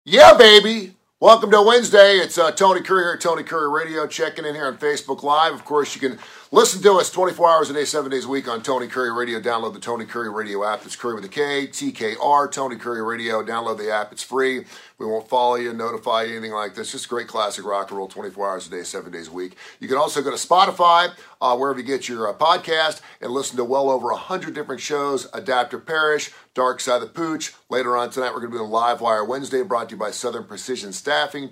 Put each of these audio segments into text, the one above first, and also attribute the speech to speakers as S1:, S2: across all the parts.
S1: Yeah, baby. Welcome to Wednesday. It's Tony Curry here at Tony Curry Radio, checking in here on Facebook Live. Of course, you can listen to us 24 hours a day, 7 days a week on Tony Curry Radio. Download the Tony Curry Radio app. It's Curry with a K, TKR, Tony Curry Radio. Download the app. It's free. We won't follow you, notify you, anything like this. Just great classic rock and roll 24 hours a day, 7 days a week. You can also go to Spotify, wherever you get your podcast, and listen to well over 100 different shows. Adapt or Perish, Dark Side of the Pooch. Later on tonight, we're going to be on Live Wire Wednesday, brought to you by Southern Precision Staffing,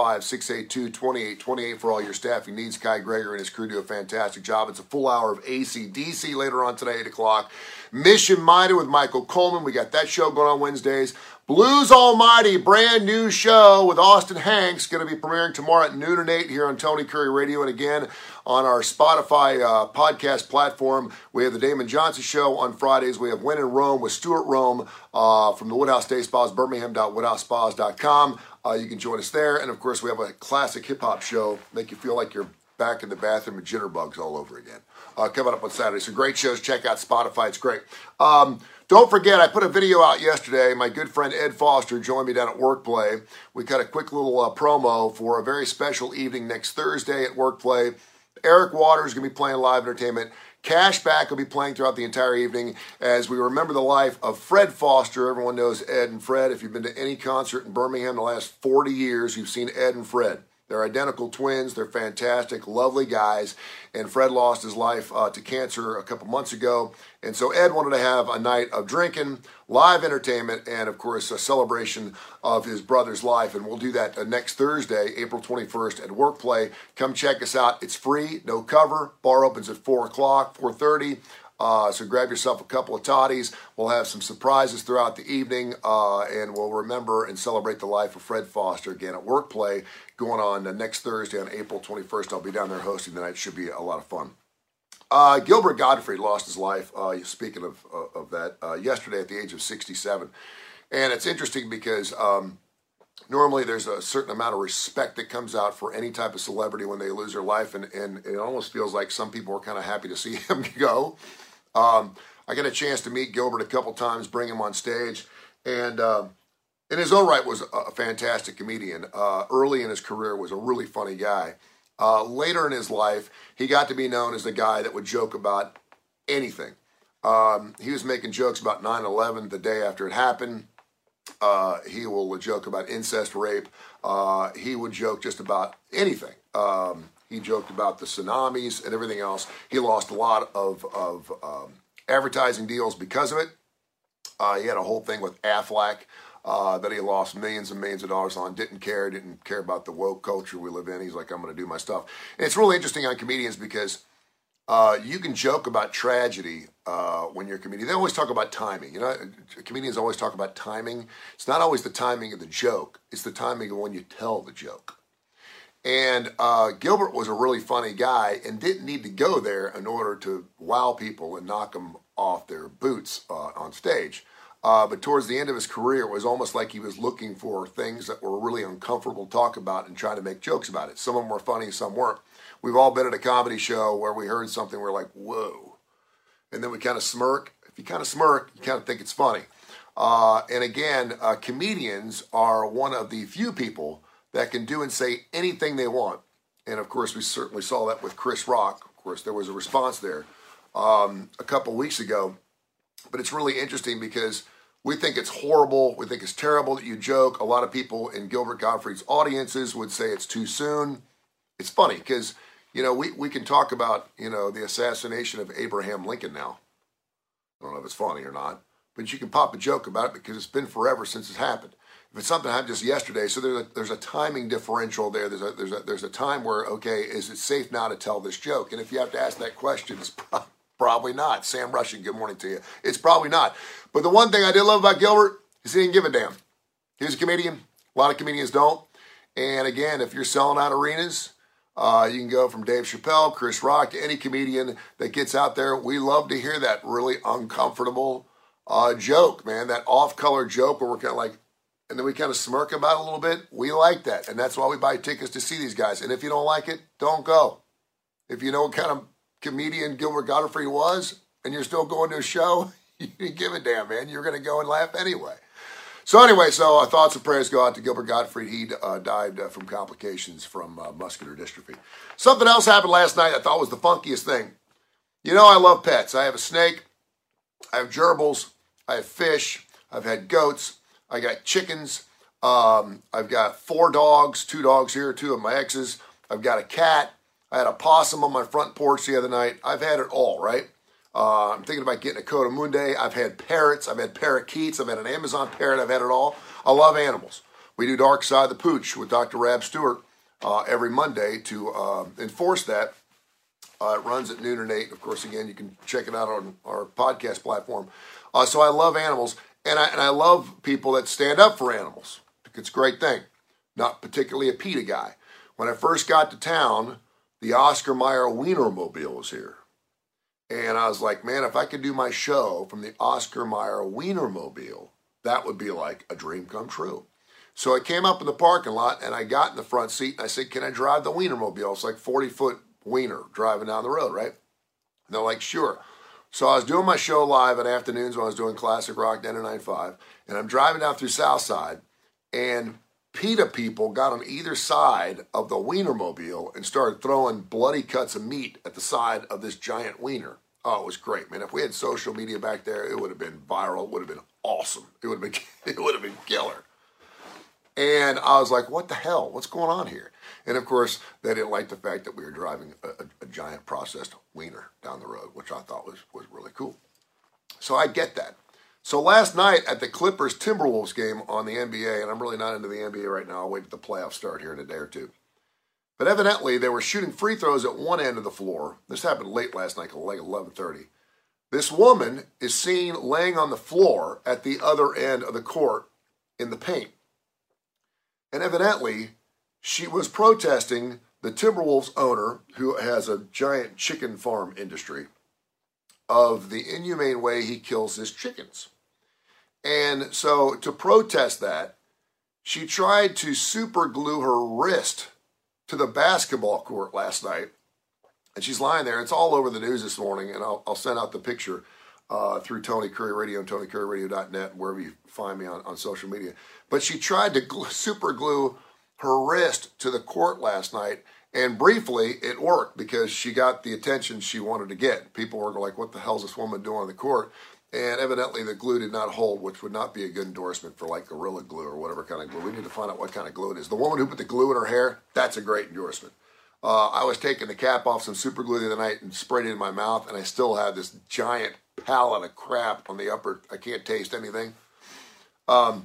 S1: 205-682-2828 for all your staffing needs. Kai Greger and his crew do a fantastic job. It's a full hour of AC/DC later on tonight, 8 o'clock. Mission Minded with Michael Coleman. We got that show going on Wednesdays. Blues Almighty, brand new show with Austin Hanks, going to be premiering tomorrow at noon and 8 here on Tony Curry Radio. And again, on our Spotify podcast platform, we have the Damon Johnson Show on Fridays. We have When in Rome with Stuart Rome from the Woodhouse Day Spas, birmingham.woodhousespas.com. You can join us there. And of course, we have a classic hip-hop show, make you feel like you're back in the bathroom with jitterbugs all over again. Coming up on Saturday. So great shows. Check out Spotify. It's great. Don't forget, I put a video out yesterday. My good friend Ed Foster joined me down at Workplay. We got a quick little promo for a very special evening next Thursday at Workplay. Eric Waters is going to be playing live entertainment. Cashback will be playing throughout the entire evening as we remember the life of Fred Foster. Everyone knows Ed and Fred. If you've been to any concert in Birmingham in the last 40 years, you've seen Ed and Fred. They're identical twins. They're fantastic, lovely guys. And Fred lost his life to cancer a couple months ago. And so Ed wanted to have a night of drinking, live entertainment, and, of course, a celebration of his brother's life. And we'll do that next Thursday, April 21st at Workplay. Come check us out. It's free, no cover. Bar opens at 4 o'clock, 4:30. So grab yourself a couple of toddies. We'll have some surprises throughout the evening, and we'll remember and celebrate the life of Fred Foster again at Workplay going on next Thursday on April 21st. I'll be down there hosting the night. It should be a lot of fun. Gilbert Gottfried lost his life, speaking of that, yesterday at the age of 67. And it's interesting because normally there's a certain amount of respect that comes out for any type of celebrity when they lose their life, and it almost feels like some people are kind of happy to see him go. I got a chance to meet Gilbert a couple times, bring him on stage, and in his own right was a fantastic comedian. Early in his career was a really funny guy. Later in his life, he got to be known as the guy that would joke about anything. He was making jokes about 9/11 the day after it happened. He will joke about incest, rape. He would joke just about anything. He joked about the tsunamis and everything else. He lost a lot of advertising deals because of it. He had a whole thing with Aflac that he lost millions and millions of dollars on. Didn't care about the woke culture we live in. He's like, I'm going to do my stuff. And it's really interesting on comedians because you can joke about tragedy when you're a comedian. They always talk about timing. You know, comedians always talk about timing. It's not always the timing of the joke. It's the timing of when you tell the joke. And Gilbert was a really funny guy and didn't need to go there in order to wow people and knock them off their boots on stage. But towards the end of his career, it was almost like he was looking for things that were really uncomfortable to talk about and trying to make jokes about it. Some of them were funny, some weren't. We've all been at a comedy show where we heard something, we're like, whoa. And then we kind of smirk. If you kind of smirk, you kind of think it's funny. And again, comedians are one of the few people that can do and say anything they want. And of course, we certainly saw that with Chris Rock. Of course, there was a response there a couple weeks ago. But it's really interesting because we think it's horrible. We think it's terrible that you joke. A lot of people in Gilbert Gottfried's audiences would say it's too soon. It's funny because, you know, we can talk about, you know, the assassination of Abraham Lincoln now. I don't know if it's funny or not, but you can pop a joke about it because it's been forever since it happened. If it's something that happened just yesterday, so there's a timing differential there. There's a time where, okay, is it safe now to tell this joke? And if you have to ask that question, it's probably not. Sam Rushing, good morning to you. It's probably not. But the one thing I did love about Gilbert is he didn't give a damn. He was a comedian. A lot of comedians don't. And again, if you're selling out arenas, you can go from Dave Chappelle, Chris Rock, to any comedian that gets out there. We love to hear that really uncomfortable joke, man. That off-color joke where we're kind of like, and then we kind of smirk about it a little bit. We like that. And that's why we buy tickets to see these guys. And if you don't like it, don't go. If you know what kind of comedian Gilbert Gottfried was, and you're still going to a show, you didn't give a damn, man. You're going to go and laugh anyway. So anyway, so thoughts and prayers go out to Gilbert Gottfried. He died from complications from muscular dystrophy. Something else happened last night I thought was the funkiest thing. You know I love pets. I have a snake. I have gerbils. I have fish. I've had goats. I got chickens. I've got 4 dogs, 2 dogs here, 2 of my exes. I've got a cat. I had a possum on my front porch the other night. I've had it all, right? I'm thinking about getting a Coatimundi. I've had parrots. I've had parakeets. I've had an Amazon parrot. I've had it all. I love animals. We do Dark Side of the Pooch with Dr. Rab Stewart every Monday to enforce that. It runs at noon and 8. Of course, again, you can check it out on our podcast platform. So I love animals, and I love people that stand up for animals. It's a great thing. Not particularly a PETA guy. When I first got to town, the Oscar Mayer Wienermobile was here. And I was like, man, if I could do my show from the Oscar Mayer Wienermobile, that would be like a dream come true. So I came up in the parking lot, and I got in the front seat, and I said, can I drive the Wienermobile? It's like 40-foot wiener driving down the road, right? And they're like, sure. So I was doing my show live in afternoons when I was doing Classic Rock 1095, and I'm driving down through Southside, and PETA people got on either side of the Wienermobile and started throwing bloody cuts of meat at the side of this giant wiener. Oh, it was great, man. If we had social media back there, it would have been viral. It would have been awesome. It would have been killer. And I was like, what the hell? What's going on here? And of course, they didn't like the fact that we were driving a giant processed wiener down the road, which I thought was really cool. So I get that. So last night at the Clippers-Timberwolves game on the NBA, and I'm really not into the NBA right now. I'll wait till the playoffs start here in a day or two. But evidently, they were shooting free throws at one end of the floor. This happened late last night, like 11:30. This woman is seen laying on the floor at the other end of the court in the paint. And evidently, she was protesting the Timberwolves owner, who has a giant chicken farm industry, of the inhumane way he kills his chickens. And so to protest that, she tried to super glue her wrist to the basketball court last night. And she's lying there. It's all over the news this morning, and I'll send out the picture through Tony Curry Radio and TonyCurryRadio.net, wherever you find me on social media. But she tried to super glue her wrist to the court last night, and briefly it worked because she got the attention she wanted to get. People were like, what the hell is this woman doing on the court? And evidently the glue did not hold, which would not be a good endorsement for like Gorilla Glue or whatever kind of glue. We need to find out what kind of glue it is. The woman who put the glue in her hair, that's a great endorsement. I was taking the cap off some super glue the other night and sprayed it in my mouth, and I still had this giant pallet of crap on the upper. I can't taste anything. But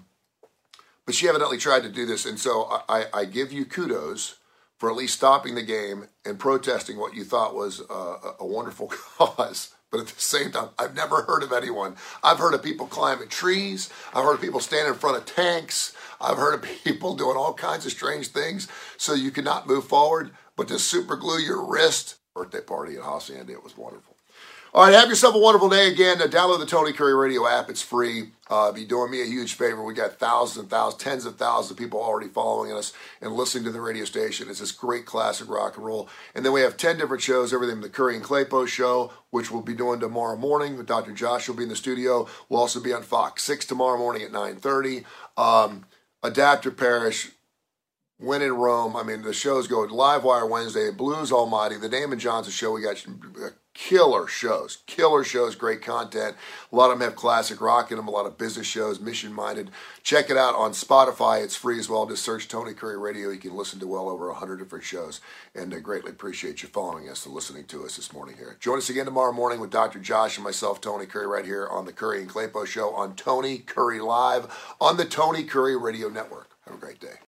S1: she evidently tried to do this, and so I give you kudos for at least stopping the game and protesting what you thought was a wonderful cause. But at the same time, I've never heard of anyone. I've heard of people climbing trees. I've heard of people standing in front of tanks. I've heard of people doing all kinds of strange things so you cannot move forward. But to super glue your wrist, birthday party at Hacienda, it was wonderful. All right, have yourself a wonderful day. Again, download the Tony Curry Radio app. It's free. Be doing me a huge favor. We got thousands and thousands, tens of thousands of people already following us and listening to the radio station. It's this great classic rock and roll. And then we have 10 different shows, everything from the Curry and Claypo show, which we'll be doing tomorrow morning. With Dr. Josh will be in the studio. We'll also be on Fox 6 tomorrow morning at 9:30. Adapter Parish, When in Rome. I mean, the shows go Live Wire Wednesday, Blues Almighty, the Damon Johnson Show. We got killer shows, great content. A lot of them have classic rock in them, a lot of business shows, mission-minded. Check it out on Spotify. It's free as well. Just search Tony Curry Radio. You can listen to well over 100 different shows, and I greatly appreciate you following us and listening to us this morning here. Join us again tomorrow morning with Dr. Josh and myself, Tony Curry, right here on the Curry and Claypo Show on Tony Curry Live on the Tony Curry Radio Network. Have a great day.